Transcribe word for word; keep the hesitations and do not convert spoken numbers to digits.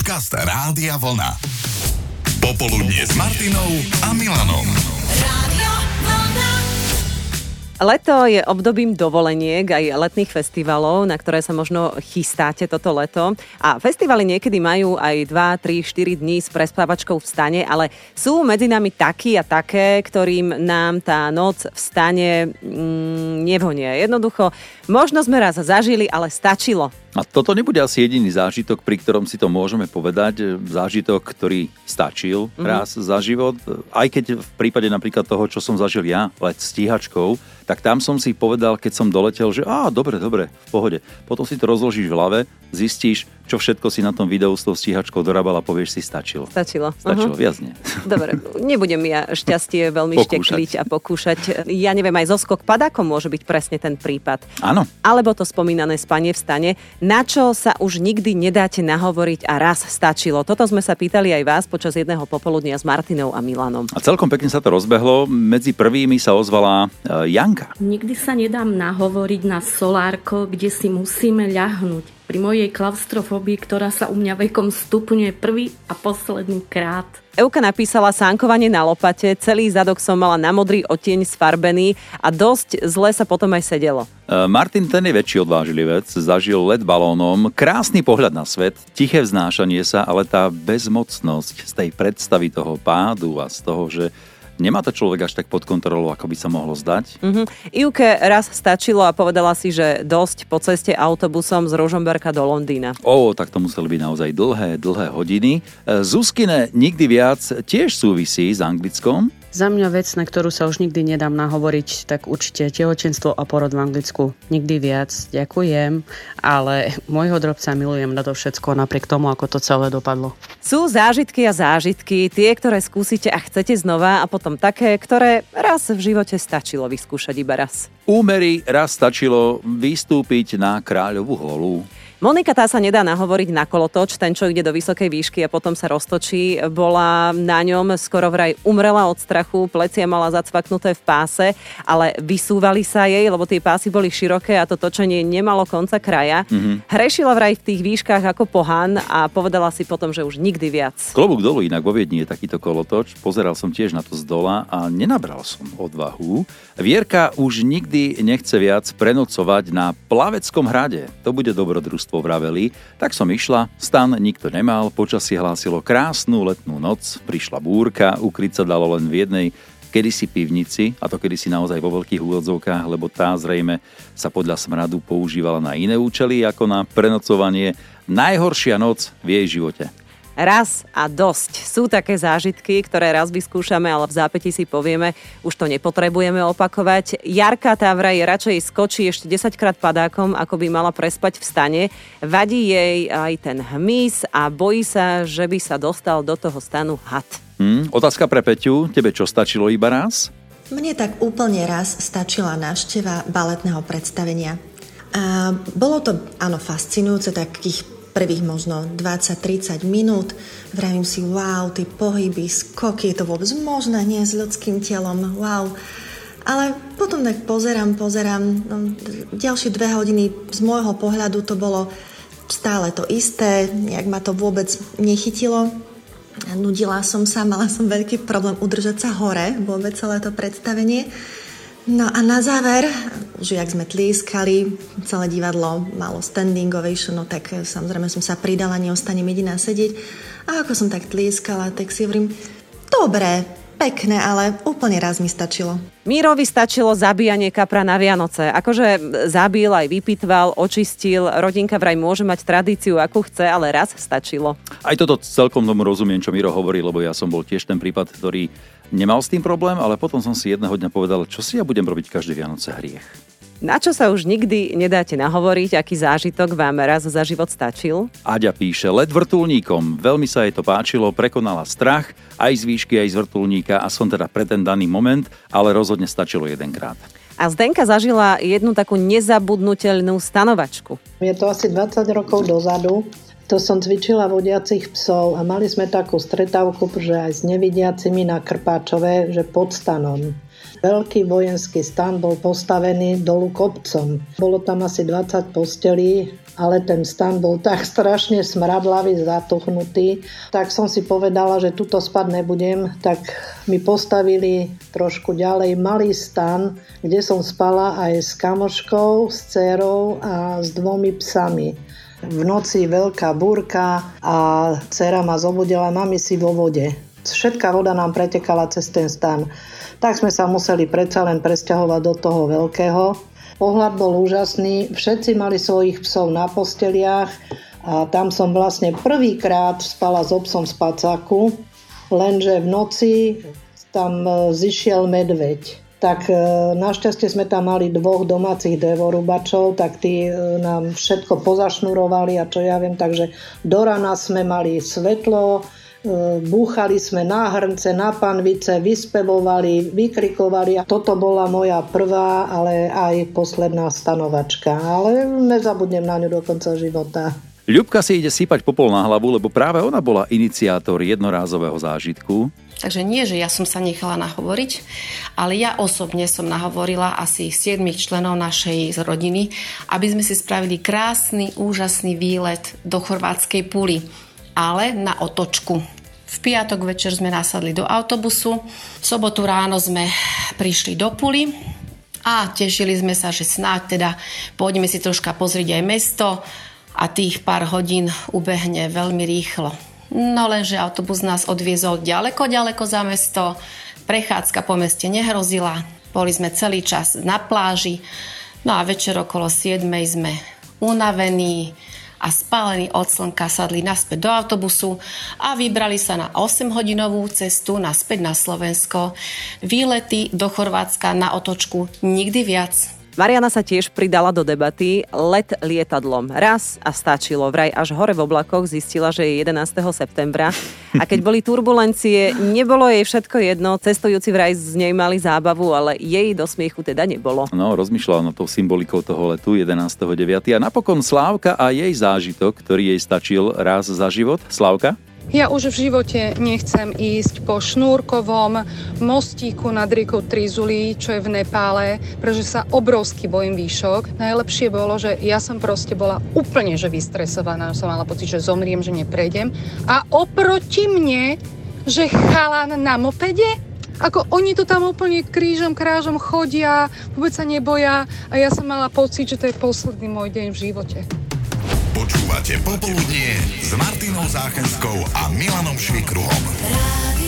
Podcast Rádia Vlna. Popoludnie s Martinou a Milanom. Rádio Vlna. Leto je obdobím dovoleniek aj letných festivalov, na ktoré sa možno chystáte toto leto. A festivaly niekedy majú aj dva, tri, štyri dní s prespávačkou v stane, ale sú medzi nami takí a také, ktorým nám tá noc v stane mm, nevonia. Jednoducho, možno sme raz zažili, ale stačilo. A toto nebude asi jediný zážitok, pri ktorom si to môžeme povedať. Zážitok, ktorý stačil mm-hmm. raz za život. Aj keď v prípade napríklad toho, čo som zažil ja, let stíhačkou, tak tam som si povedal, keď som doletel, že á, dobre, dobre, v pohode. Potom si to rozložíš v hlave, zistíš, čo všetko si na tom videu s tou stíhačkou dorábal a povieš si stačilo. Stačilo. Stačilo, uh-huh. viac nie. Dobre, nebudem ja šťastie veľmi Pokúšať. štekliť a pokúšať. Ja neviem, aj zo skok padákom môže byť presne ten prípad. Áno. Alebo to spomínané spanie v stane, na čo sa už nikdy nedáte nahovoriť a raz stačilo. Toto sme sa pýtali aj vás počas jedného popoludnia s Martinou a Milanom. A celkom pekne sa to rozbehlo. Medzi prvými sa ozvala Janka. Nikdy sa nedám nahovoriť na solárko, kde si musíme ľahnúť. Pri mojej klaustrofóbii, ktorá sa u mňa vekom stupňuje prvý a posledný krát. Euka napísala sánkovanie na lopate, celý zadok som mala na modrý odtieň sfarbený a dosť zle sa potom aj sedelo. Martin, ten je väčší odvážlivec, zažil let balónom, krásny pohľad na svet, tiché vznášanie sa, ale tá bezmocnosť z tej predstavy toho pádu a z toho, že nemá to človek až tak pod kontrolou, ako by sa mohlo zdať. Uh-huh. Ivke raz stačilo a povedala si, že dosť po ceste autobusom z Ružomberka do Londýna. Ó, tak to museli byť naozaj dlhé, dlhé hodiny. Zuzkine nikdy viac tiež súvisí s Anglickom. Za mňa vec, na ktorú sa už nikdy nedám nahovoriť, tak určite tehotenstvo a porod v Anglicku. Nikdy viac, ďakujem, ale môjho drobca milujem na to všetko, napriek tomu, ako to celé dopadlo. Sú zážitky a zážitky, tie, ktoré skúsite a chcete znova, a potom také, ktoré raz v živote stačilo vyskúšať iba raz. Úmery raz stačilo vystúpiť na Kráľovú holu. Monika, tá sa nedá nahovoriť na kolotoč, ten, čo ide do vysokej výšky a potom sa roztočí, bola na ňom, skoro vraj umrela od strachu, plecia mala zacvaknuté v páse, ale vysúvali sa jej, lebo tie pásy boli široké a to točenie nemalo konca kraja. Mm-hmm. Hrešila vraj v tých výškach ako pohán a povedala si potom, že už nikdy viac. Klobúk dolu, inak vo Viedni je takýto kolotoč, pozeral som tiež na to z dola a nenabral som odvahu. Vierka už nikdy nechce viac prenocovať na Plaveckom hrade. To bude dobrodružstvo, vraveli. Tak som išla, stan nikto nemal, počasie hlásilo krásnu letnú noc, prišla búrka, ukryť sa dalo len v jednej kedysi pivnici, a to kedysi naozaj vo veľkých úvodzovkách, lebo tá zrejme sa podľa smradu používala na iné účely ako na prenocovanie. Najhoršia noc v jej živote. Raz a dosť. Sú také zážitky, ktoré raz vyskúšame, ale v zápäti si povieme, už to nepotrebujeme opakovať. Jarka tá vraj radšej skočí ešte desaťkrát padákom, ako by mala prespať v stane. Vadí jej aj ten hmyz a bojí sa, že by sa dostal do toho stanu had. Hmm, otázka pre Peťu. Tebe čo stačilo iba raz? Mne tak úplne raz stačila návšteva baletného predstavenia. A bolo to, áno, fascinujúce, takých prvých možno dvadsať tridsať minút. Vravím si, wow, tie pohyby, skoky, je to vôbec možné, nie s ľudským telom, wow. Ale potom tak pozerám, pozerám, no, ďalšie dve hodiny z môjho pohľadu to bolo stále to isté, nejak ma to vôbec nechytilo. Nudila som sa, mala som veľký problém udržať sa hore, vôbec celé to predstavenie. No a na záver, že jak sme tlieskali, celé divadlo malo standing ovation, no tak samozrejme som sa pridala, neostanem jediná sedieť. A ako som tak tlieskala, tak si hovorím, dobre, pekné, ale úplne raz mi stačilo. Mírovi stačilo zabíjanie kapra na Vianoce. Akože zabil, aj vypitval, očistil. Rodinka vraj môže mať tradíciu, akú chce, ale raz stačilo. Aj toto celkom tomu rozumiem, čo Miro hovorí, lebo ja som bol tiež ten prípad, ktorý nemal s tým problém, ale potom som si jedného dňa povedal, čo si ja budem robiť každé Vianoce hriech. Na čo sa už nikdy nedáte nahovoriť, aký zážitok vám raz za život stačil? Aďa píše, let vrtuľníkom. Veľmi sa jej to páčilo, prekonala strach, aj z výšky, aj z vrtuľníka a som teda pre ten daný moment, ale rozhodne stačilo jedenkrát. A Zdenka zažila jednu takú nezabudnuteľnú stanovačku. Je to asi dvadsať rokov dozadu. To som cvičila vodiacich psov a mali sme takú stretávku, že aj s nevidiacimi na Krpáčove, že pod stanom. Veľký vojenský stan bol postavený dolu kopcom. Bolo tam asi dvadsať postelí, ale ten stan bol tak strašne smradlavý, zatuchnutý. Tak som si povedala, že tuto spať nebudem, tak mi postavili trošku ďalej malý stan, kde som spala aj s kamoškou, s dcérou a s dvomi psami. V noci veľká búrka a dcéra ma zobudila, mami, si vo vode. Všetká voda nám pretekala cez ten stan. Tak sme sa museli predsa len presťahovať do toho veľkého. Pohľad bol úžasný, všetci mali svojich psov na posteliach a tam som vlastne prvýkrát spala s obsom v spacáku, lenže v noci tam zišiel medveď. Tak našťastie sme tam mali dvoch domácich drevorúbačov, tak tí nám všetko pozašnurovali a čo ja viem, takže do rana sme mali svetlo, búchali sme na hrnce, na panvice, vyspevovali, vykrikovali. Toto bola moja prvá, ale aj posledná stanovačka. Ale nezabudnem na ňu do konca života. Ľubka si ide sypať popol na hlavu, lebo práve ona bola iniciátor jednorázového zážitku. Takže nie, že ja som sa nechala nahovoriť, ale ja osobne som nahovorila asi siedmich členov našej rodiny, aby sme si spravili krásny, úžasný výlet do chorvátskej Puli, ale na otočku. V piatok večer sme nasadli do autobusu, v sobotu ráno sme prišli do Puli a tešili sme sa, že snáď teda pôjdeme si troška pozrieť aj mesto a tých pár hodín ubehne veľmi rýchlo. No lenže autobus nás odviezol ďaleko, ďaleko za mesto, prechádzka po meste nehrozila, boli sme celý čas na pláži, no a večer okolo siedmej sme unavení a spálení od slnka sadli naspäť do autobusu a vybrali sa na osemhodinovú cestu naspäť na Slovensko. Výlety do Chorvátska na otočku nikdy viac. Mariana sa tiež pridala do debaty. Let lietadlom. Raz a stačilo. Vraj až hore v oblakoch zistila, že je jedenásteho septembra. A keď boli turbulencie, nebolo jej všetko jedno. Cestujúci vraj z nej mali zábavu, ale jej do smiechu teda nebolo. No, rozmýšľala na tou symbolikou toho letu jedenásteho deviateho A napokon Slávka a jej zážitok, ktorý jej stačil raz za život. Slávka? Ja už v živote nechcem ísť po šnúrkovom mostíku nad riekou Trizuli, čo je v Nepále, pretože sa obrovsky bojím výšok. Najlepšie bolo, že ja som proste bola úplne že vystresovaná, som mala pocit, že zomriem, že neprejdem. A oproti mne, že chalan na mopede, ako oni to tam úplne krížom, krážom chodia, vôbec sa neboja a ja som mala pocit, že to je posledný môj deň v živote. Počúvate Popoludnie s Martinou Záchenskou a Milanom Švikruhom.